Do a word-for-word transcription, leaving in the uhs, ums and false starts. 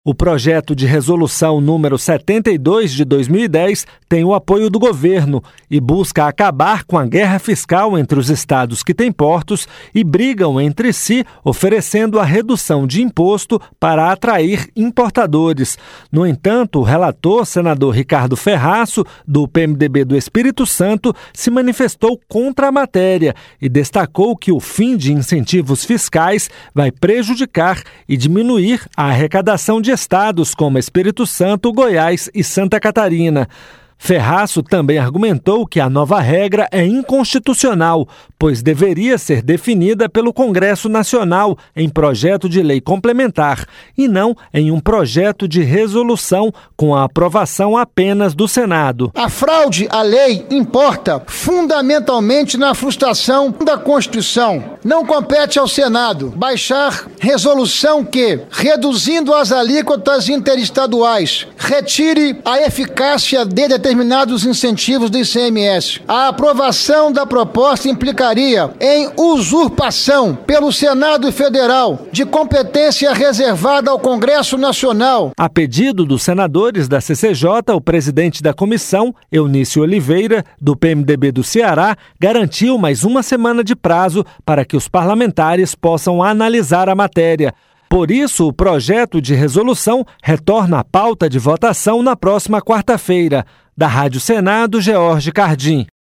O projeto de resolução número setenta e dois de dois mil e dez tem o apoio do governo e busca acabar com a guerra fiscal entre os estados que têm portos e brigam entre si, oferecendo a redução de imposto para atrair importadores. No entanto, o relator, senador Ricardo Ferraço, do P M D B do Espírito Santo, se manifestou contra a matéria e destacou que o fim de incentivos fiscais vai prejudicar e diminuir a arrecadação de estados como Espírito Santo, Goiás e Santa Catarina. Ferraço também argumentou que a nova regra é inconstitucional, pois deveria ser definida pelo Congresso Nacional em projeto de lei complementar e não em um projeto de resolução com a aprovação apenas do Senado. A fraude à lei importa fundamentalmente na frustração da Constituição. Não compete ao Senado baixar resolução que, reduzindo as alíquotas interestaduais, retire a eficácia de determinados determinados incentivos do I C M S. A aprovação da proposta implicaria em usurpação pelo Senado Federal de competência reservada ao Congresso Nacional. A pedido dos senadores da C C J, o presidente da comissão, Eunício Oliveira, do P M D B do Ceará, garantiu mais uma semana de prazo para que os parlamentares possam analisar a matéria. Por isso, o projeto de resolução retorna à pauta de votação na próxima quarta-feira. Da Rádio Senado, George Cardim.